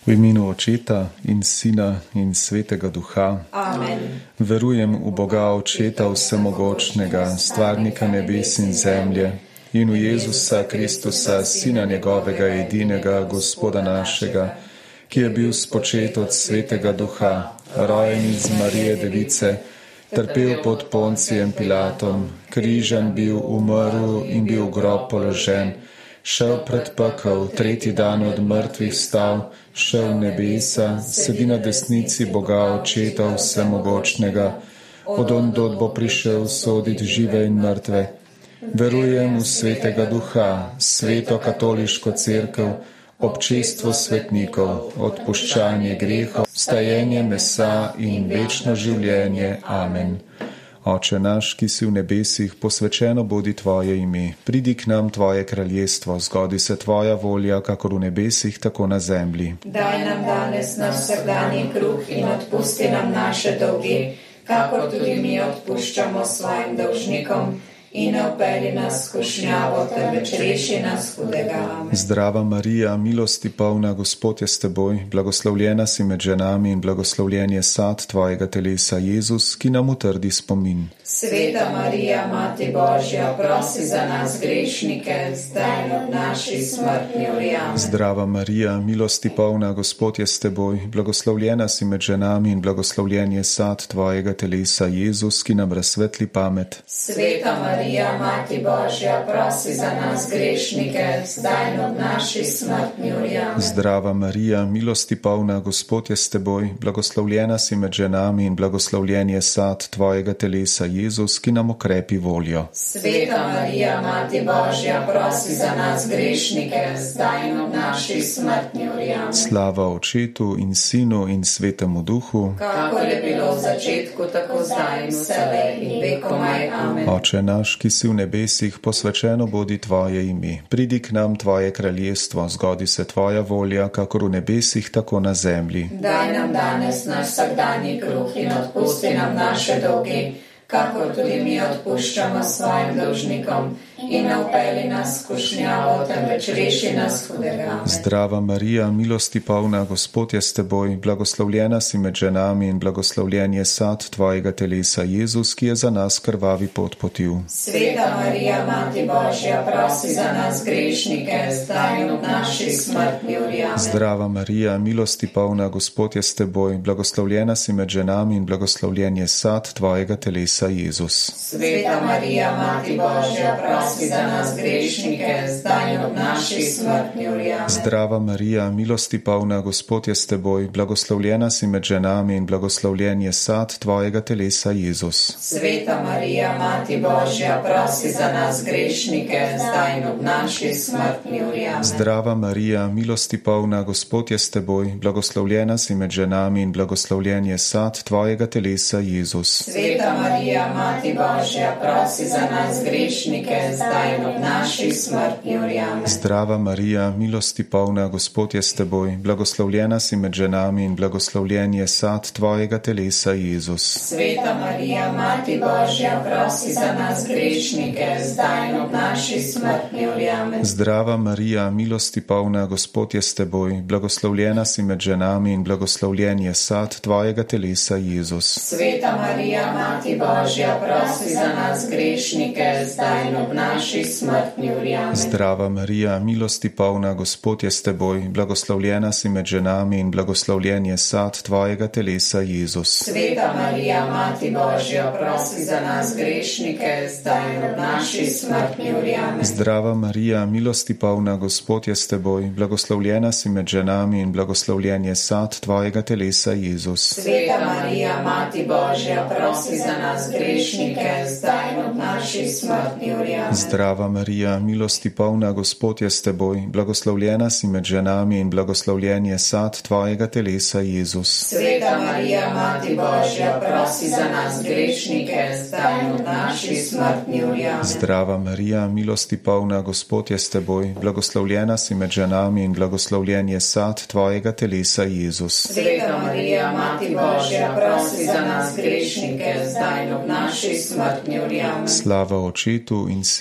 V imenu Očeta in Sina in Svetega Duha. Amen. Verujem v Boga Očeta Vsemogočnega, Stvarnika nebes in zemlje, in v Jezusa Kristusa, Sina njegovega edinega, Gospoda našega, ki je bil spočet od Svetega Duha, rojen iz Marije Device, trpel pod Poncijem Pilatom, križan bil, umrl in bil v grob položen, šel pred pekel, tretji dan od mrtvih vstal, šel v nebesa, sedi na desnici Boga Očeta Vsemogočnega, od ondod bo prišel soditi žive in mrtve. Verujem v Svetega Duha, Sveto katoliško cerkev, občestvo svetnikov, odpuščanje grehov, vstajenje mesa in večno življenje. Amen. Oče naš, ki si v nebesih, posvečeno bodi tvoje ime. Pridi k nam tvoje kraljestvo, zgodi se tvoja volja, kakor v nebesih, tako na zemlji. Daj nam danes naš vsakdanji kruh in odpusti nam naše dolge, kakor tudi mi odpuščamo svojim dolžnikom. In ne vpelji nas v skušnjavo, temveč reši nas hudega. Amen. Zdrava Marija, milosti polna, Gospod je s teboj, blagoslovljena si med ženami in blagoslovljen je sad tvojega telesa, Jezus, ki nam utrdi spomin. Sveta Marija, Mati Božja, prosi za nas grešnike, zdaj in ob naši smrtni uri. Amen. Zdrava Marija, milosti polna, Gospod je s teboj, blagoslovljena si med ženami in blagoslovljen je sad tvojega telesa, Jezus, ki nam razsvetli pamet. Sveta Marija, Mati Božja, prosi za nas grešnike, zdaj in ob naši smrtni uri. Amen. Zdrava Marija, milosti polna, Gospod je s teboj, blagoslovljena si med ženami in blagoslovljen je sad tvojega telesa, Jezus, ki nam okrepi voljo. Sveta Marija, Mati Božja, prosi za nas grešnike, zdaj in ob naši smrtni uri. Amen. Slava Očetu in Sinu in Svetemu Duhu, kakor je bilo v začetku, tako zdaj in vselej in vekomaj. Amen. Oče naš, ki si v nebesih, posvečeno bodi tvoje ime. Pridi k nam tvoje kraljestvo, zgodi se tvoja volja, kakor v nebesih, tako na zemlji. Daj nam danes naš vsakdanji kruh in odpusti nam naše dolge, kakor tudi mi odpuščamo svojim dolžnikom. In ne vpelji nas v skušnjavo, temveč reši nas hudega. Zdrava Marija, milosti polna, Gospod je s teboj, blagoslovljena si med ženami in blagoslovljen je sad tvojega telesa, Jezus, ki je za nas krvavi pot potil. Sveta Marija, Mati Božja, prosi za nas grešnike, zdaj in ob naši smrtni uri. Amen. Zdrava Marija, milosti polna, Gospod je s teboj, blagoslovljena si med ženami in blagoslovljen je sad tvojega telesa, Jezus. Sveta Marija, Mati Božja, prosi za nas grešnike, zdaj in ob naši smrtni uri. Amen. Zdrava Marija, milosti polna, Gospod je s teboj, blagoslovljena si med ženami in blagoslovljen je sad tvojega telesa, Jezus. Sveta Marija, Mati Božja, prosi za nas grešnike, zdaj in ob naši smrtni uri. Amen. Zdrava Marija, milosti polna, Gospod je s teboj, blagoslovljena si med ženami in blagoslovljen je sad tvojega telesa, Jezus. Sveta Marija, Mati Božja, prosi za nas grešnike, zdaj in ob naši smrtni uri. Amen. Zdrava Marija, milosti polna, Gospod je s teboj, blagoslovljena si med ženami in blagoslovljen je sad tvojega telesa, Jezus. Sveta Marija, Mati Božja, prosi za nas grešnike, zdaj in ob naši smrtni uri. Amen. Zdrava Marija, milosti polna, Gospod je s teboj, blagoslovljena si med ženami in blagoslovljen je sad tvojega telesa, Jezus. Sveta Marija, Mati Božja, prosi za nas grešnike, zdaj in ob naši smrtni uri. Amen. Zdrava Marija, milosti polna, Gospod je s teboj, blagoslovljena si med ženami in blagoslovljen je sad tvojega telesa, Jezus. Sveta Marija, Mati Božja, prosi za nas grešnike, zdaj in ob naši smrtni uri. Amen. Zdrava Marija, milosti polna, Gospod je s teboj, blagoslovljena si med ženami in blagoslovljen je sad tvojega telesa, Jezus. Sveta Marija, Mati Božja, prosi za nas grešnike, zdaj in ob naši smrtni uri. Amen. Zdrava Marija, milosti polna, Gospod je s teboj, blagoslovljena si med ženami in blagoslovljen je sad tvojega telesa, Jezus. Sveta Marija, Mati Božja, prosi za nas grešnike, zdaj in ob naši smrtni uri. Amen. Zdrava Marija, milosti polna, Gospod je s teboj, blagoslovljena si med ženami in blagoslovljen je sad tvojega telesa, Jezus. Sveta Marija, Mati Božja, prosi za nas grešnike, zdaj in ob naši smrtni uri. Amen. Slava Očetu in Sinu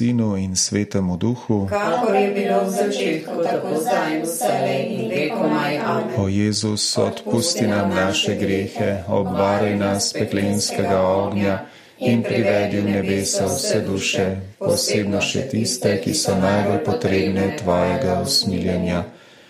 Sinu in Svetemu Duhu, kakor je bilo v začetku, tako zdaj in vselej in vekomaj. Amen. O Jezus, odpusti nam naše grehe, obvaruj nas peklenskega ognja in privedi v nebesa vse duše, posebno še tiste, ki so najbolj potrebne tvojega usmiljenja.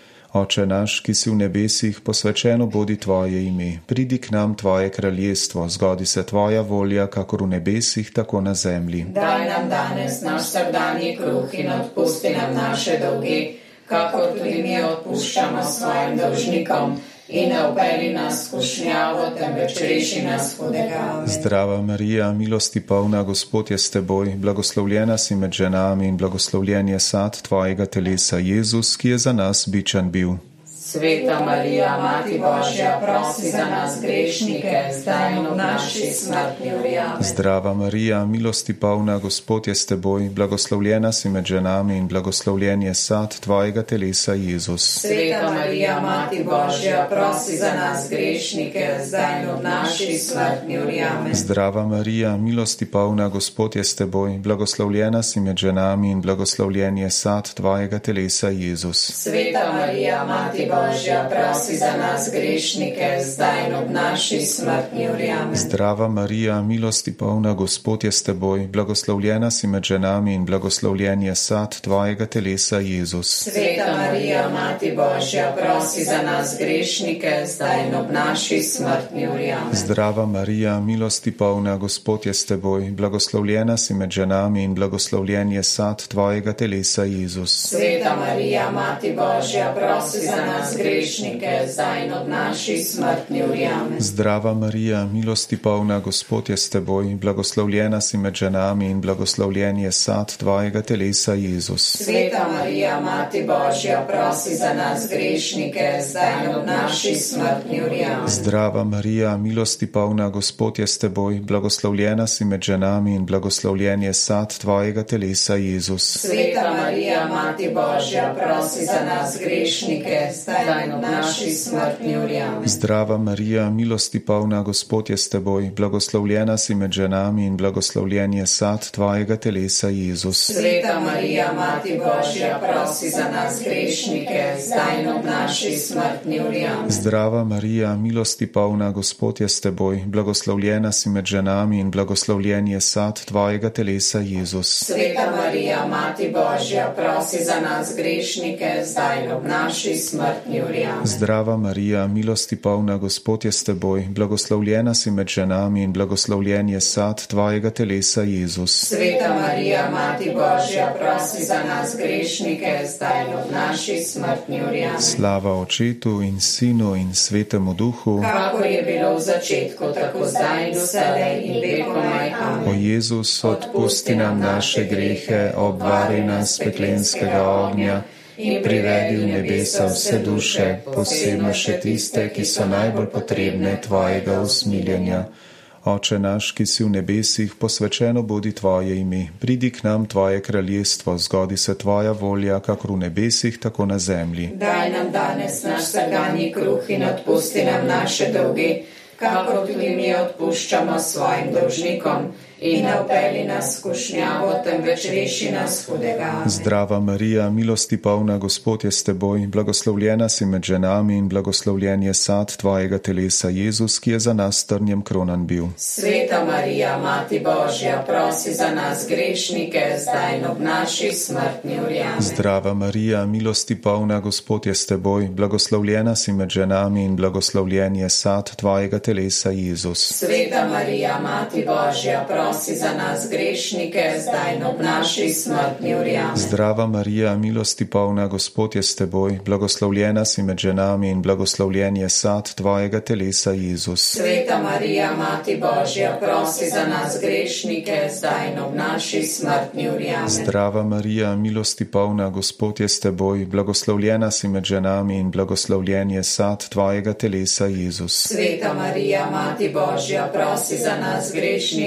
Oče naš, ki si v nebesih, posvečeno bodi tvoje ime, pridi k nam tvoje kraljestvo, zgodi se tvoja volja, kakor v nebesih, tako na zemlji. Daj nam danes naš vsakdanji kruh in odpusti nam naše dolge, kakor tudi mi odpuščamo svojim dolžnikom. In ne upeli nas v skušnjavo, temveč reši nas hudega. Zdrava Marija, milosti polna, Gospod je s teboj, blagoslovljena si med ženami in blagoslovljen je sad tvojega telesa, Jezus, ki je za nas bičan bil. Sveta Marija, Mati Božja, prosi za nas grešnike, zdaj in v naši smrtni uri. Amen. Zdrava Marija, milosti polna, Gospod je s teboj, blagoslovljena si med ženami in blagoslovljen je sad tvojega telesa, Jezus. Sveta Marija, Mati Božja, prosi za nas grešnike, zdaj in v naši smrtni uri. Amen. Zdrava Marija, milosti polna, Gospod je s teboj, blagoslovljena si med ženami in blagoslovljen je sad tvojega telesa, Jezus. Sveta Marija, Mati Božja, prosi za nas grešnike, zdaj in ob naši smrtni uri. Amen. Zdrava Marija, milosti polna, Gospod je s teboj, blagoslovljena si med ženami in blagoslovljen je sad tvojega telesa, Jezus. Sveta Marija, Mati Božja, prosi za nas grešnike, zdaj in ob naši smrtni uri. Amen. Zdrava Marija, milosti polna, Gospod je s teboj, blagoslovljena si med ženami in blagoslovljen je sad tvojega telesa, Jezus. Sveta Marija, Mati Božja, prosi za nas grešnike, zdaj in ob naši smrtni uri. Amen. Zdrava Marija, milosti polna, Gospod je s teboj, blagoslovljena si med ženami in blagoslovljen je sad tvojega telesa, Jezus. Sveta Marija, Mati Božja, prosi za nas grešnike, zdaj in ob naši smrtni uri. Amen. Zdrava Marija, milosti polna, Gospod je s teboj, blagoslovljena si med ženami in blagoslovljen je sad tvojega telesa, Jezus. Sveta Marija, Mati Božja, prosi za nas grešnike, zdaj in ob naši smrtni uri. Amen. Zdrava Marija, milosti polna, Gospod je s teboj, blagoslovljena si med ženami in blagoslovljen je sad tvojega telesa, Jezus. Sveta Marija, Mati Božja, prosi za nas grešnike, zdaj in ob naši smrtni uri. Amen. Zdrava Marija, milosti polna, Gospod je s teboj, blagoslovljena si med ženami in blagoslovljen je sad tvojega telesa, Jezus. Sveta Marija, Mati Božja, prosi za nas grešnike, zdaj in ob naši smrtni uri. Amen. Zdrava Marija, milosti polna, Gospod je s teboj, blagoslovljena si med ženami in blagoslovljen je sad tvojega telesa, Jezus. Sveta Marija, Mati Božja, prosi za nas grešnike, zdaj in ob naši smrtni uri. Amen. Slava Očetu in Sinu in Svetemu Duhu, kakor je bilo v začetku, tako zdaj in vselej in vekomaj. Amen. O Jezus, odpusti nam naše grehe, obvaruj nas peklenskega ognja in privedi v nebesa vse duše, posebno še tiste, ki so najbolj potrebne tvojega usmiljenja. Oče naš, ki si v nebesih, posvečeno bodi tvoje ime, pridi k nam tvoje kraljestvo, zgodi se tvoja volja, kakor v nebesih, tako na zemlji. Daj nam danes naš vsakdanji kruh in odpusti nam naše dolge, kakor tudi mi odpuščamo svojim dolžnikom. In ne upeli nas v skušnjavo, temveč reši nas hudega. Zdrava Marija, milosti polna, Gospod je s teboj, blagoslovljena si med ženami in blagoslovljen je sad tvojega telesa, Jezus, ki je za nas trnjem kronan bil. Sveta Marija, Mati Božja, prosi za nas grešnike, zdaj in ob naši smrtni uri. Amen. Zdrava Marija, milosti polna, Gospod je s teboj, blagoslovljena si med ženami in blagoslovljen je sad tvojega telesa, Jezus. Sveta Marija, Mati Božja, prosi za nas grešnike, zdaj in ob naši smrtni uri. Amen. Zdrava Marija, milosti polna, Gospod je s teboj, blagoslovljena si med ženami in blagoslovljen je sad tvojega telesa, Jezus. Sveta Marija, Mati Božja, prosi za nas grešnike, zdaj in ob naši smrtni uri. Amen. Zdrava Marija, milosti polna, Gospod je s teboj, blagoslovljena si med ženami in blagoslovljen je sad tvojega telesa, Jezus. Sveta Marija, Mati Božja, prosi za nas grešnike, zdaj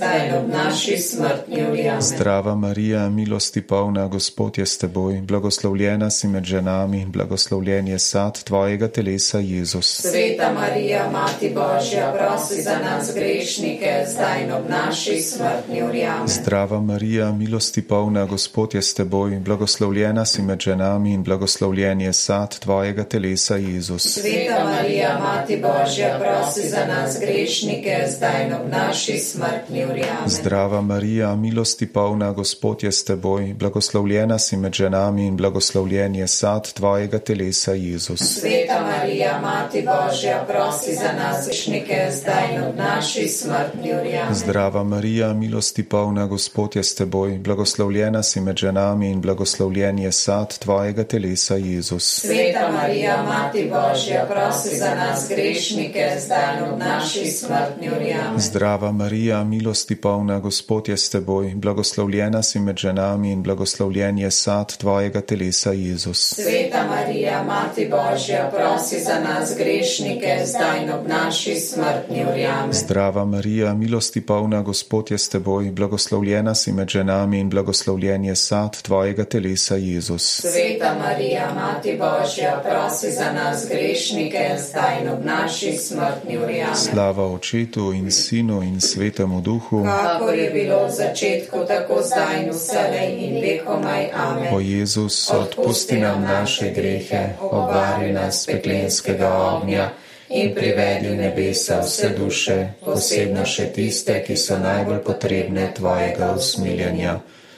zdaj in ob naši smrtni uri. Amen. Zdrava Marija, milosti polna, Gospod je s teboj, blagoslovljena si med ženami in blagoslovljen je sad tvojega telesa, Jezus. Sveta Marija, Mati Božja, prosi za nas grešnike, zdaj in ob naši smrtni uri. Amen. Zdrava Marija, milosti polna, Gospod je s teboj, blagoslovljena si med ženami in blagoslovljen je sad tvojega telesa, Jezus. Sveta Marija, Mati Božja, prosi za nas grešnike, zdaj in ob naši smrtni uri. Amen. Zdrava Marija, milosti polna, Gospod je s teboj, blagoslovljena si med ženami in blagoslovljen je sad tvojega telesa, Jezus. Sveta Marija, Mati Božja, prosi za nas grešnike, zdaj in ob naši smrtni uri. Amen. Zdrava Marija, milosti polna, Gospod je s teboj, blagoslovljena si med ženami in blagoslovljen je sad tvojega telesa, Jezus. Sveta Marija, Mati Božja, prosi za nas grešnike, zdaj in ob naši smrtni uri. Amen. Zdrava Marija, milosti polna, Gospod je s teboj, blagoslovljena si med ženami in blagoslovljen je sad tvojega telesa, Jezus. Sveta Marija, Mati Božja, prosi za nas grešnike, zdaj in ob naši smrtni uri. Amen. Zdrava Marija, milosti polna, Gospod je s teboj, blagoslovljena si med ženami in blagoslovljen je sad tvojega telesa, Jezus. Sveta Marija, Mati Božja, prosi za nas grešnike, zdaj in ob naši smrtni uri. Amen. Slava Očetu in Sinu in Svetemu Duhu, kakor je bilo v začetku, tako zdaj in vselej in vekomaj. Amen. O Jezus, odpusti nam naše grehe, obvari nas peklenskega ognja in privedi v nebesa vse duše, posebno še tiste, ki so najbolj potrebne tvojega usmiljenja.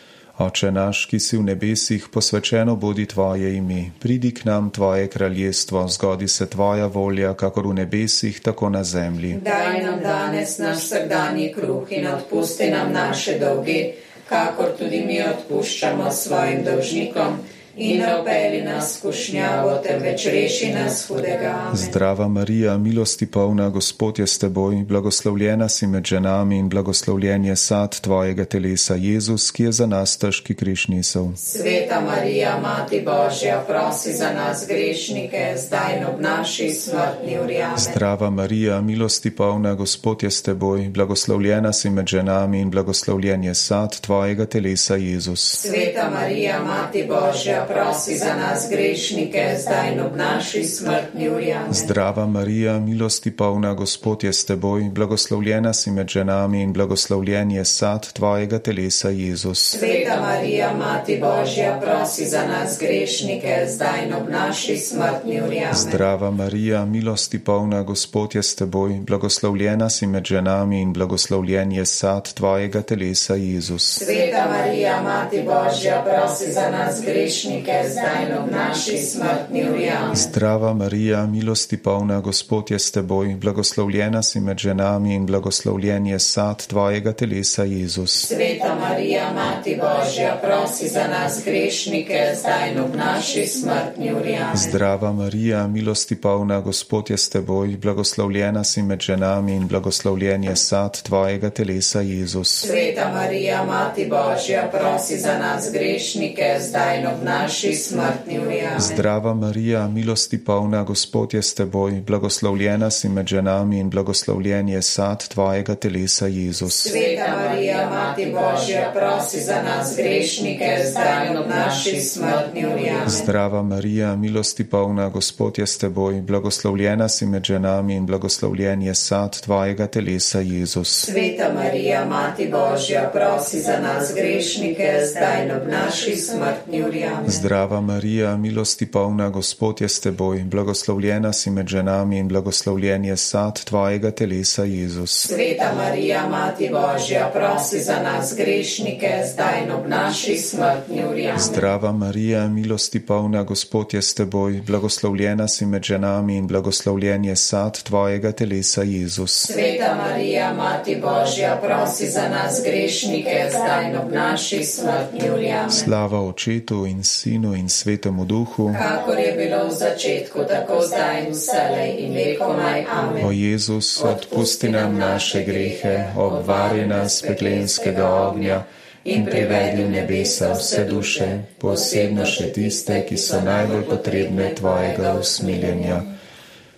Oče naš, ki si v nebesih, posvečeno bodi tvoje ime, pridi k nam tvoje kraljestvo, zgodi se tvoja volja, kakor v nebesih, tako na zemlji. Daj nam danes naš vsakdanji kruh in odpusti nam naše dolge, kakor tudi mi odpuščamo svojim dolžnikom. In ne vpelji nas v skušnjavo, temveč reši nas hudega. Amen. Zdrava Marija, milosti polna, Gospod je s teboj, blagoslovljena si med ženami in blagoslovljen je sad tvojega telesa, Jezus, ki je za nas težki križ nesel. Sveta Marija, Mati Božja, prosi za nas grešnike, zdaj in ob naši smrtni uri. Amen. Zdrava Marija, milosti polna, Gospod je s teboj, blagoslovljena si med ženami in blagoslovljen je sad tvojega telesa, Jezus. Sveta Marija, Mati Božja, prosi za nas grešnike, zdaj in ob naši smrtni uri. Amen. Zdrava Marija, milosti polna, Gospod je s teboj, blagoslovljena si med ženami in blagoslovljen je sad tvojega telesa, Jezus. Sveta Marija, Mati Božja, prosi za nas grešnike, zdaj in ob naši smrtni uri. Amen. Zdrava Marija, milosti polna, Gospod je s teboj, blagoslovljena si med ženami in blagoslovljen je sad tvojega telesa, Jezus. Sveta Marija, Mati Božja, prosi za nas grešnike, zdaj in ob naši smrtni uri. Amen. Zdrava Marija, milosti polna, Gospod je s teboj, blagoslovljena si med ženami in blagoslovljen je sad tvojega telesa, Jezus. Sveta Marija, Mati Božja, prosi za nas grešnike, zdaj in ob naši smrtni uri. Amen. Zdrava Marija, milosti polna, Gospod je s teboj, blagoslovljena si med ženami in blagoslovljen je sad tvojega telesa, Jezus. Sveta Marija, Mati Božja, prosi za nas grešnike, zdaj in ob naši smrtni uri. Amen. Zdrava Marija, milosti polna, Gospod je s teboj, blagoslovljena si med ženami in blagoslovljen je sad tvojega telesa, Jezus. Sveta Marija, Mati Božja, prosi za nas grešnike, zdaj in ob naši smrtni uri. Amen. Zdrava Marija, milosti polna, Gospod je s teboj, blagoslovljena si med ženami in blagoslovljen je sad tvojega telesa, Jezus. Sveta Marija, Mati Božja, prosi za nas grešnike, zdaj in ob naši smrtni uri. Amen. Zdrava Marija, milosti polna, Gospod je s teboj, blagoslovljena si med ženami in blagoslovljen je sad tvojega telesa, Jezus. Sveta Marija, Mati Božja, prosi za nas grešnike, zdaj in ob naši smrtni uri. Amen. Zdrava Marija, milosti polna, Gospod je s teboj, blagoslovljena si med ženami in blagoslovljen je sad tvojega telesa, Jezus. Sveta Marija, Mati Božja, prosi za nas grešnike, zdaj in ob naši smrtni uri. Amen. Slava Očetu in Sinu in Svetemu Duhu, kakor je bilo v začetku, tako zdaj in vselej in vekomaj. Amen. O Jezus, odpusti nam naše grehe, obvari nas peklenskega ognja in privedi v nebesa vse duše, posebno še tiste, ki so najbolj potrebne tvojega usmiljenja.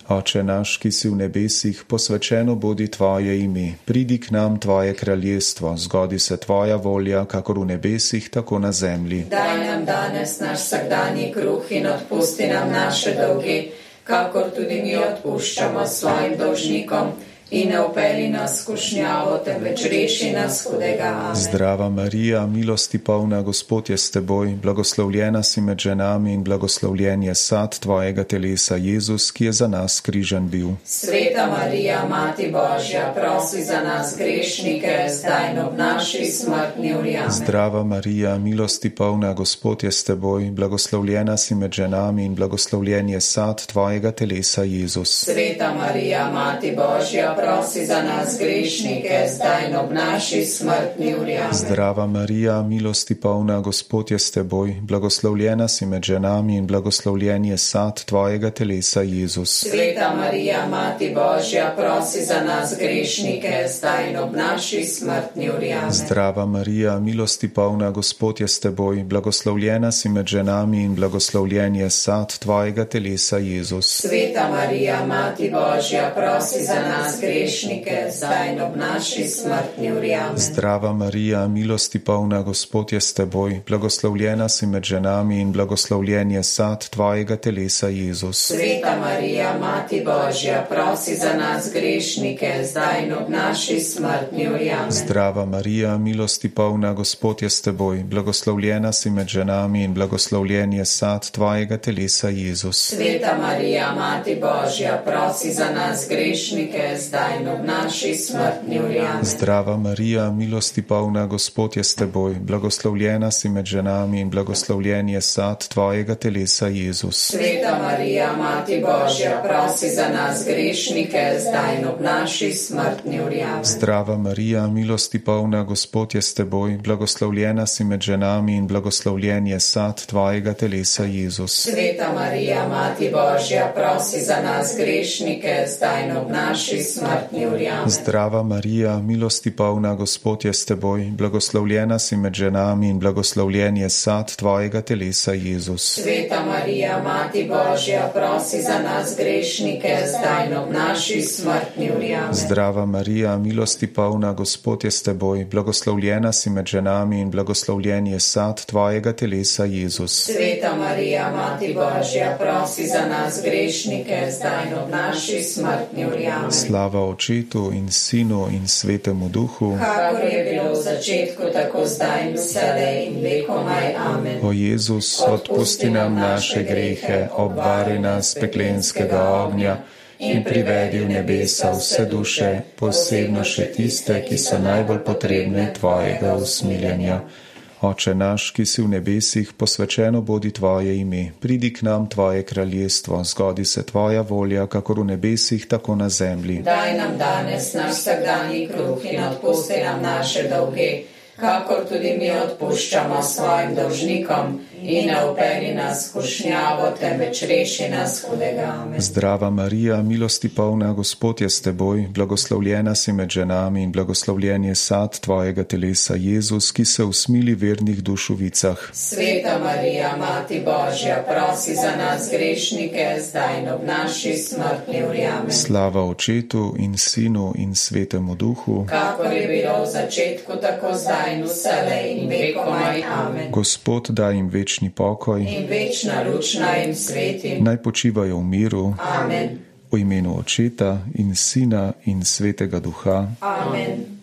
Oče naš, ki si v nebesih, posvečeno bodi tvoje ime, pridi k nam tvoje kraljestvo, zgodi se tvoja volja, kakor v nebesih, tako na zemlji. Daj nam danes naš vsakdanji kruh in odpusti nam naše dolge, kakor tudi mi odpuščamo svojim dolžnikom. In ne upelji nas v skušnjavo, temveč reši nas hudega. Amen. Zdrava Marija, milosti polna, Gospod je s teboj, blagoslovljena si med ženami in blagoslovljen je sad tvojega telesa, Jezus, ki je za nas križan bil. Sveta Marija, Mati Božja, prosi za nas grešnike, zdaj in ob naši smrtni uri. Amen. Zdrava Marija, milosti polna, Gospod je s teboj, blagoslovljena si med ženami in blagoslovljen je sad tvojega telesa, Jezus. Sveta Marija, Mati Božja, prosi za nas grešnike, zdaj in ob naši smrtni uri. Amen. Zdrava Marija, milosti polna, Gospod je s teboj, blagoslovljena si med ženami in blagoslovljen je sad tvojega telesa, Jezus. Sveta Marija, Mati Božja, prosi za nas grešnike, zdaj in ob naši smrtni uri. Amen. Zdrava Marija, milosti polna, Gospod je s teboj, blagoslovljena si med ženami in blagoslovljen je sad tvojega telesa, Jezus. Sveta Marija, Mati Božja, prosi za nas grešnike, zdaj in ob naši smrtni uri. Amen. Zdrava Marija, milosti polna, Gospod je s teboj, blagoslovljena si med ženami in blagoslovljen je sad tvojega telesa, Jezus. Sveta Marija, Mati Božja, prosi za nas grešnike, zdaj in ob naši smrtni uri. Amen. Zdrava Marija, milosti polna, Gospod je s teboj, blagoslovljena si med ženami in blagoslovljen je sad tvojega telesa, Jezus. Sveta Marija, Mati Božja, prosi za nas grešnike, zdaj in ob naši smrtni uri. Amen. Zdrava Marija, milosti polna, Gospod je s teboj, blagoslovljena si med ženami in blagoslovljen je sad tvojega telesa, Jezus. Sveta Marija, Mati Božja, prosi za nas grešnike, zdaj in ob naši smrtni uri. Amen. Zdrava Marija, milosti polna, Gospod je s teboj, blagoslovljena si med ženami in blagoslovljen je sad tvojega telesa, Jezus. Sveta Marija, Mati Božja, prosi za nas grešnike, zdaj in ob naši smrtni uri. Amen. Zdrava Marija, milosti polna, Gospod je s teboj, blagoslovljena si med ženami in blagoslovljen je sad tvojega telesa, Jezus. Sveta Marija, Mati Božja, prosi za nas grešnike, zdaj in ob naši smrtni uri. Amen. Zdrava Marija, milosti polna, Gospod je s teboj, blagoslovljena si med ženami in blagoslovljen je sad tvojega telesa, Jezus. Sveta Marija, Mati Božja, prosi za nas grešnike, zdaj in ob naši smrtni uri. Amen. Slava Očetu in Sinu in Svetemu Duhu, kakor je bilo v začetku, tako zdaj in vselej in vekomaj. Amen. O Jezus, odpusti nam naše grehe, obvari nas peklenskega ognja in privedi v nebesa vse duše, posebno še tiste, ki so najbolj potrebne tvojega usmiljenja. Oče naš, ki si v nebesih, posvečeno bodi tvoje ime, pridi k nam tvoje kraljestvo, zgodi se tvoja volja, kakor v nebesih, tako na zemlji. Daj nam danes naš vsakdanji kruh in odpusti nam naše dolge, kakor tudi mi odpuščamo svojim dolžnikom. In ne upelji nas v skušnjavo, temveč reši nas hudega. Amen. Zdrava Marija, milosti polna, Gospod je s teboj, blagoslovljena si med ženami in blagoslovljen je sad tvojega telesa, Jezus, ki se usmili vernih duš v vicah. Sveta Marija, Mati Božja, prosi za nas grešnike, zdaj in ob naši smrtni uri. Amen. Slava Očetu in Sinu in Svetemu Duhu, kakor je bilo v začetku, tako zdaj in vselej in vekomaj. Amen. Gospod daj jim večni pokoj in večna luč naj jim sveti. Naj počivajo v miru. Amen. V imenu Očeta in Sina in Svetega Duha. Amen.